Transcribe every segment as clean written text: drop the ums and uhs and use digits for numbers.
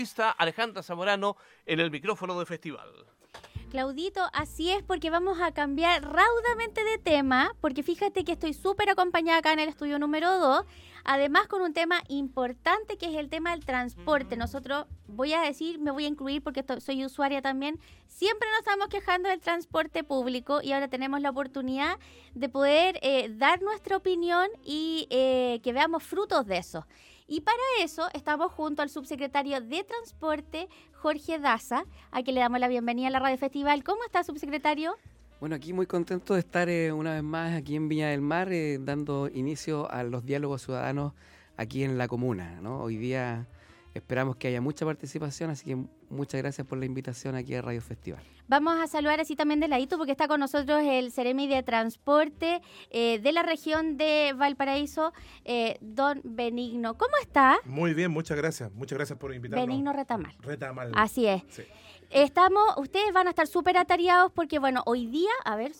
Alejandra Zamorano en el micrófono de festival. Claudito, así es, porque vamos a cambiar raudamente de tema, porque fíjate que estoy súper acompañada acá en el estudio número 2, además con un tema importante que es el tema del transporte. Nosotros, me voy a incluir porque soy usuaria también, siempre nos estamos quejando del transporte público y ahora tenemos la oportunidad de poder dar nuestra opinión y que veamos frutos de eso. Y para eso estamos junto al subsecretario de Transporte, Jorge Daza, a quien le damos la bienvenida a la Radio Festival. ¿Cómo está, subsecretario? Bueno, aquí muy contento de estar una vez más aquí en Viña del Mar, dando inicio a los diálogos ciudadanos aquí en la comuna, ¿no? Hoy día esperamos que haya mucha participación, así que muchas gracias por la invitación aquí a Radio Festival. Vamos a saludar así también de ladito porque está con nosotros el Seremi de Transporte de la región de Valparaíso, don Benigno. ¿Cómo está? Muy bien, muchas gracias por invitarnos. Benigno Retamal. Retamal. Así es. Sí. Ustedes van a estar súper atareados porque, bueno, hoy día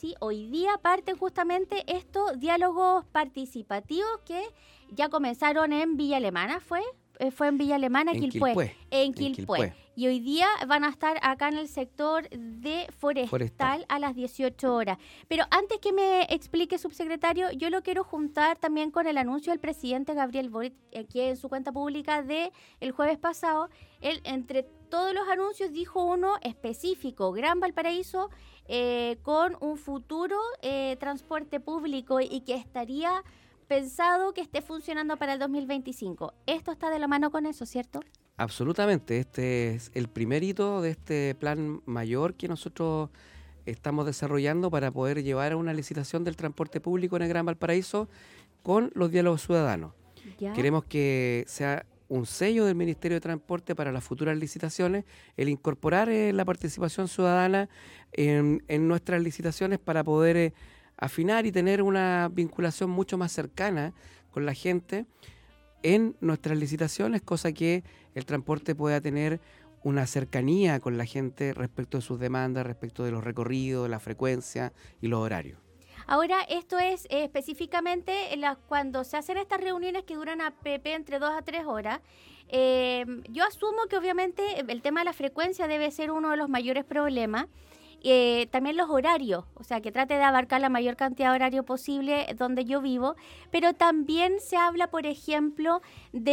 parten justamente estos diálogos participativos que ya comenzaron en Villa Alemana, ¿fue en Villa Alemana, Quilpué. En Quilpué. Y hoy día van a estar acá en el sector de Forestal a las 18 horas. Pero antes que me explique, subsecretario, yo lo quiero juntar también con el anuncio del presidente Gabriel Boric, que en su cuenta pública el jueves pasado, él, entre todos los anuncios, dijo uno específico, Gran Valparaíso, con un futuro transporte público y que estaría pensado que esté funcionando para el 2025. Esto está de la mano con eso, ¿cierto? Absolutamente. Este es el primer hito de este plan mayor que nosotros estamos desarrollando para poder llevar a una licitación del transporte público en el Gran Valparaíso con los diálogos ciudadanos. ¿Ya? Queremos que sea un sello del Ministerio de Transporte para las futuras licitaciones, el incorporar la participación ciudadana en nuestras licitaciones para poder afinar y tener una vinculación mucho más cercana con la gente en nuestras licitaciones, cosa que el transporte pueda tener una cercanía con la gente respecto de sus demandas, respecto de los recorridos, la frecuencia y los horarios. Ahora, esto es específicamente cuando se hacen estas reuniones que duran entre 2 a 3 horas. Yo asumo que obviamente el tema de la frecuencia debe ser uno de los mayores problemas. También los horarios, o sea, que trate de abarcar la mayor cantidad de horario posible donde yo vivo, pero también se habla, por ejemplo,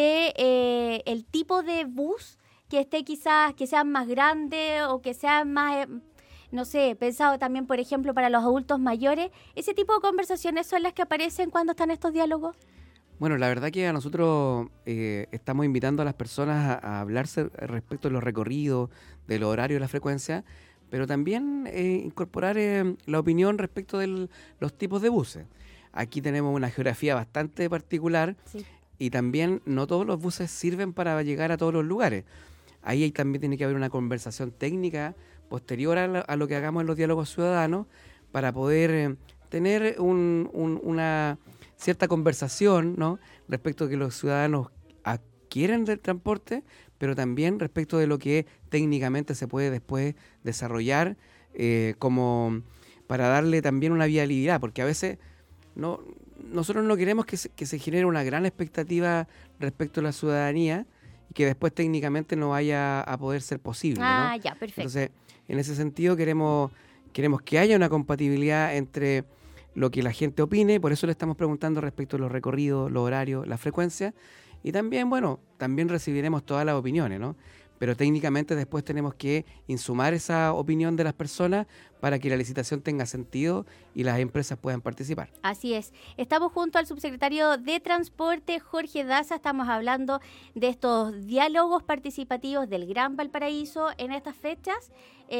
de el tipo de bus que esté quizás, que sea más grande o que sea más, pensado también, por ejemplo, para los adultos mayores. ¿Ese tipo de conversaciones son las que aparecen cuando están estos diálogos? Bueno, la verdad que a nosotros estamos invitando a las personas a hablarse respecto de los recorridos, de los horarios y la frecuencia, pero también incorporar la opinión respecto de los tipos de buses. Aquí tenemos una geografía bastante particular, sí, y también no todos los buses sirven para llegar a todos los lugares. Ahí también tiene que haber una conversación técnica posterior a lo que hagamos en los diálogos ciudadanos para poder tener una cierta conversación, ¿no?, respecto de que los ciudadanos quieren del transporte, pero también respecto de lo que técnicamente se puede después desarrollar como para darle también una viabilidad, porque a veces nosotros no queremos que se genere una gran expectativa respecto a la ciudadanía y que después técnicamente no vaya a poder ser posible, ¿no? Ya, perfecto. Entonces, en ese sentido queremos que haya una compatibilidad entre lo que la gente opine, por eso le estamos preguntando respecto a los recorridos, los horarios, la frecuencia. Y también, también recibiremos todas las opiniones, ¿no? Pero técnicamente después tenemos que insumar esa opinión de las personas para que la licitación tenga sentido y las empresas puedan participar. Así es. Estamos junto al subsecretario de Transporte, Jorge Daza. Estamos hablando de estos diálogos participativos del Gran Valparaíso en estas fechas.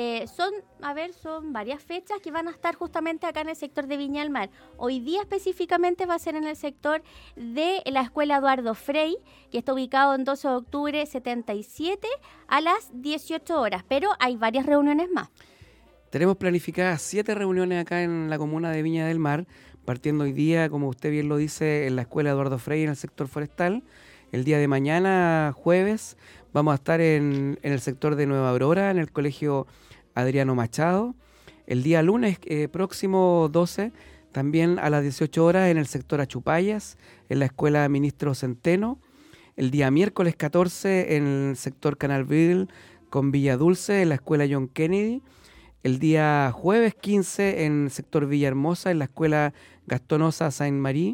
Son varias fechas que van a estar justamente acá en el sector de Viña del Mar. Hoy día específicamente va a ser en el sector de la Escuela Eduardo Frei, que está ubicado en 12 de octubre 77 a las 18 horas, pero hay varias reuniones más. Tenemos planificadas 7 reuniones acá en la comuna de Viña del Mar, partiendo hoy día, como usted bien lo dice, en la Escuela Eduardo Frei en el sector forestal. El día de mañana, jueves, vamos a estar en el sector de Nueva Aurora, en el Colegio Adriano Machado. El día lunes próximo 12, también a las 18 horas, en el sector Achupayas, en la Escuela Ministro Centeno. El día miércoles 14 en el sector Canalville con Villa Dulce, en la escuela John Kennedy. El día jueves 15 en el sector Villahermosa, en la escuela Gastón Osa Saint-Marie.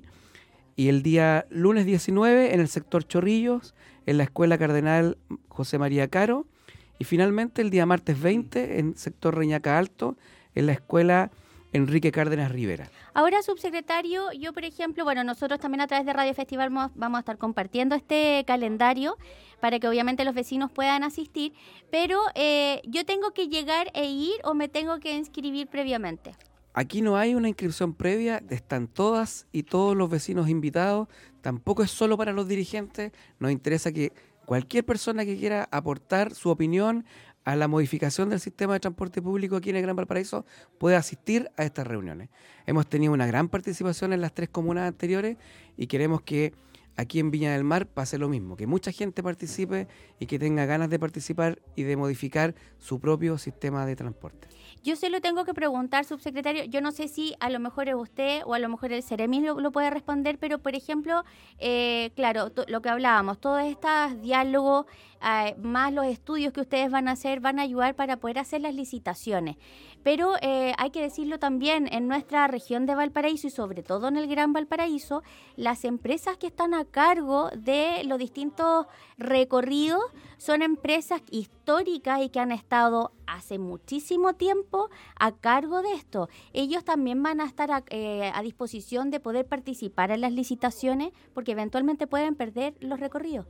Y el día lunes 19 en el sector Chorrillos, en la escuela Cardenal José María Caro. Y finalmente el día martes 20 en el sector Reñaca Alto, en la escuela Enrique Cárdenas Rivera. Ahora, subsecretario, yo, por ejemplo, nosotros también a través de Radio Festival vamos a estar compartiendo este calendario para que obviamente los vecinos puedan asistir, pero ¿yo tengo que llegar e ir o me tengo que inscribir previamente? Aquí no hay una inscripción previa, están todas y todos los vecinos invitados, tampoco es solo para los dirigentes, nos interesa que cualquier persona que quiera aportar su opinión a la modificación del sistema de transporte público aquí en el Gran Valparaíso puede asistir a estas reuniones. Hemos tenido una gran participación en las 3 comunas anteriores y queremos que aquí en Viña del Mar pase lo mismo, que mucha gente participe y que tenga ganas de participar y de modificar su propio sistema de transporte. Yo se lo tengo que preguntar, subsecretario, yo no sé si a lo mejor es usted o a lo mejor el Ceremi lo puede responder, pero por ejemplo, claro, lo que hablábamos, todos estos diálogos, más los estudios que ustedes van a hacer, van a ayudar para poder hacer las licitaciones. Pero hay que decirlo también, en nuestra región de Valparaíso y sobre todo en el Gran Valparaíso, las empresas que están a cargo de los distintos recorridos son empresas históricas y que han estado hace muchísimo tiempo a cargo de esto. Ellos también van a estar a disposición de poder participar en las licitaciones porque eventualmente pueden perder los recorridos.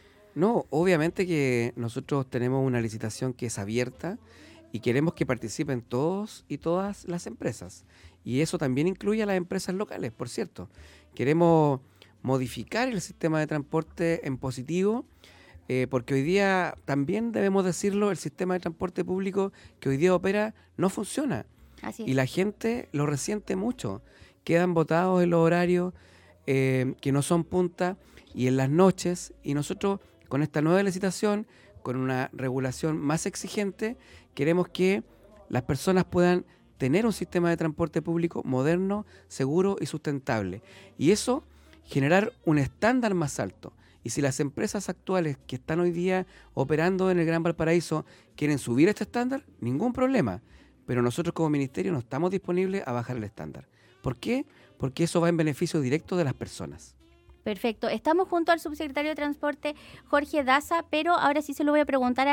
No, obviamente que nosotros tenemos una licitación que es abierta y queremos que participen todos y todas las empresas. Y eso también incluye a las empresas locales, por cierto. Queremos modificar el sistema de transporte en positivo, porque hoy día, también debemos decirlo, el sistema de transporte público que hoy día opera no funciona. Así es. Y la gente lo resiente mucho. Quedan botados en los horarios que no son punta y en las noches. Y nosotros, con esta nueva licitación, con una regulación más exigente, queremos que las personas puedan tener un sistema de transporte público moderno, seguro y sustentable. Y eso, generar un estándar más alto. Y si las empresas actuales que están hoy día operando en el Gran Valparaíso quieren subir este estándar, ningún problema. Pero nosotros como ministerio no estamos disponibles a bajar el estándar. ¿Por qué? Porque eso va en beneficio directo de las personas. Perfecto. Estamos junto al subsecretario de Transporte, Jorge Daza, pero ahora sí se lo voy a preguntar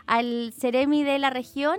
al Ceremi de la región.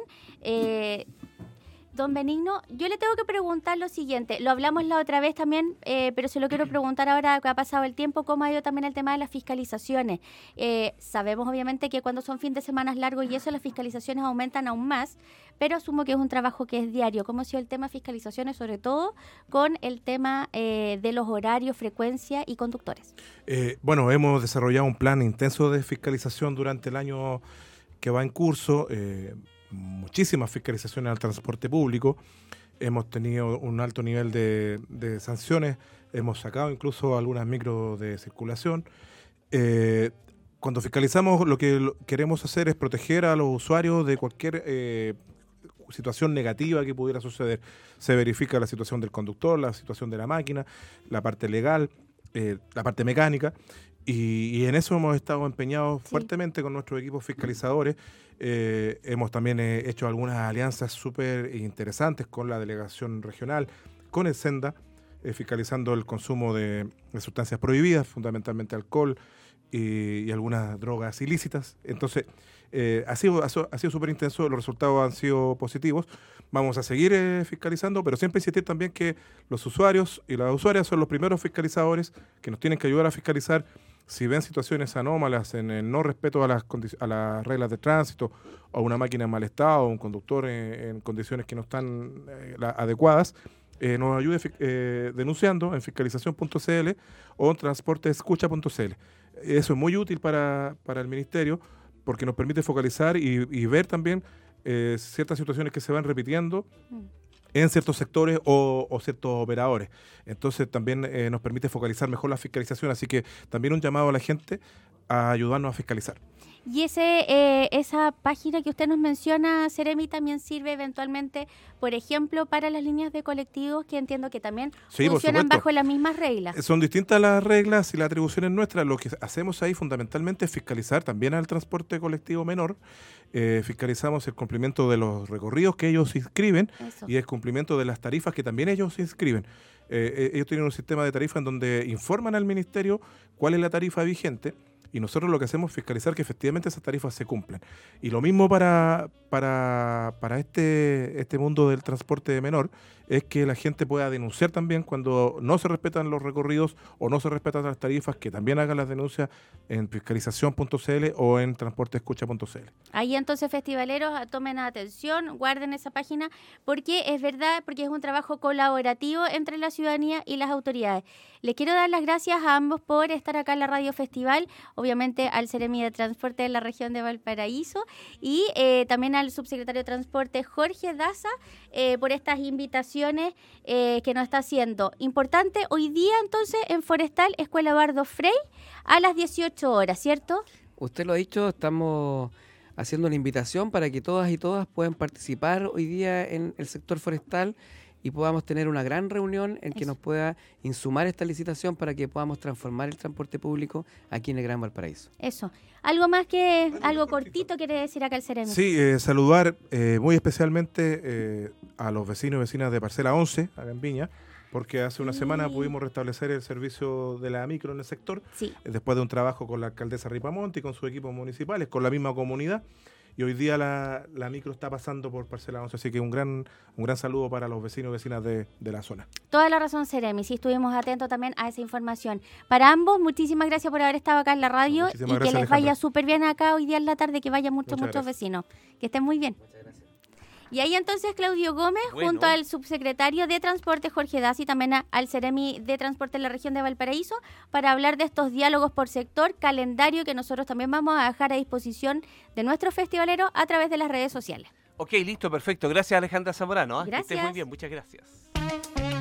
Don Benigno, yo le tengo que preguntar lo siguiente. Lo hablamos la otra vez también, pero se lo quiero preguntar ahora que ha pasado el tiempo, cómo ha ido también el tema de las fiscalizaciones. Sabemos obviamente que cuando son fines de semana largos y eso, las fiscalizaciones aumentan aún más, pero asumo que es un trabajo que es diario. ¿Cómo ha sido el tema de fiscalizaciones, sobre todo con el tema de los horarios, frecuencia y conductores? Bueno, hemos desarrollado un plan intenso de fiscalización durante el año que va en curso. Muchísimas fiscalizaciones al transporte público, hemos tenido un alto nivel de sanciones, hemos sacado incluso algunas micros de circulación. Cuando fiscalizamos, lo que queremos hacer es proteger a los usuarios de cualquier situación negativa que pudiera suceder. Se verifica la situación del conductor, la situación de la máquina, la parte legal, la parte mecánica, y en eso hemos estado empeñados fuertemente con nuestros equipos fiscalizadores. Hemos también hecho algunas alianzas súper interesantes con la delegación regional, con el SENDA, fiscalizando el consumo de sustancias prohibidas, fundamentalmente alcohol y algunas drogas ilícitas. Entonces, ha sido súper intenso, los resultados han sido positivos. Vamos a seguir fiscalizando, pero siempre insistir también que los usuarios y las usuarias son los primeros fiscalizadores que nos tienen que ayudar a fiscalizar. Si ven situaciones anómalas en el no respeto a las reglas de tránsito, o una máquina en mal estado, o un conductor en condiciones que no están adecuadas, nos ayude denunciando en fiscalización.cl o en transporteescucha.cl. Eso es muy útil para el ministerio porque nos permite focalizar y ver también ciertas situaciones que se van repitiendo en ciertos sectores o ciertos operadores. Entonces también nos permite focalizar mejor la fiscalización, así que también un llamado a la gente a ayudarnos a fiscalizar. Y esa página que usted nos menciona, Seremi, también sirve eventualmente, por ejemplo, para las líneas de colectivos, que entiendo que también Sí, por funcionan supuesto. bajo las mismas reglas. Son distintas las reglas y las atribuciones nuestras. Lo que hacemos ahí fundamentalmente es fiscalizar también al transporte colectivo menor. Fiscalizamos el cumplimiento de los recorridos que ellos inscriben Eso. y el cumplimiento de las tarifas que también ellos inscriben. Ellos tienen un sistema de tarifa en donde informan al ministerio cuál es la tarifa vigente y nosotros lo que hacemos es fiscalizar que efectivamente esas tarifas se cumplen. Y lo mismo para este mundo del transporte menor es que la gente pueda denunciar también cuando no se respetan los recorridos o no se respetan las tarifas, que también hagan las denuncias en fiscalización.cl o en transporteescucha.cl. Ahí entonces, festivaleros, tomen atención, guarden esa página, porque es verdad, porque es un trabajo colaborativo entre la ciudadanía y las autoridades. Les quiero dar las gracias a ambos por estar acá en la Radio Festival, obviamente al Seremi de Transporte de la región de Valparaíso y también al subsecretario de Transporte Jorge Daza por estas invitaciones que nos está haciendo. Importante, hoy día entonces en Forestal, Escuela Bardo Frey, a las 18 horas, ¿cierto? Usted lo ha dicho, estamos haciendo una invitación para que todas y todas puedan participar hoy día en el sector forestal y podamos tener una gran reunión en que Eso. nos pueda insumar esta licitación para que podamos transformar el transporte público aquí en el Gran Valparaíso. Eso. Algo más que, algo cortito quiere decir acá el Seremi. Sí, saludar muy especialmente a los vecinos y vecinas de Parcela 11, acá en Viña, porque hace una semana pudimos restablecer el servicio de la micro en el sector, Sí. después de un trabajo con la alcaldesa Ripamonte y con sus equipos municipales, con la misma comunidad. Y hoy día la micro está pasando por Parcela 11, así que un gran saludo para los vecinos y vecinas de la zona. Toda la razón, Seremi. Sí, estuvimos atentos también a esa información. Para ambos, muchísimas gracias por haber estado acá en la radio Muchísimas y que gracias, les vaya Alejandra. súper bien acá hoy día en la tarde, que vayan muchos Muchas gracias. vecinos. Que estén muy bien. Y ahí entonces Claudio Gómez, Bueno. junto al subsecretario de Transporte Jorge Daza y también al Seremi de Transporte en la región de Valparaíso, para hablar de estos diálogos por sector, calendario que nosotros también vamos a dejar a disposición de nuestros festivaleros a través de las redes sociales. Ok, listo, perfecto. Gracias, Alejandra Zamorano. Que estés muy Gracias. bien, muchas gracias.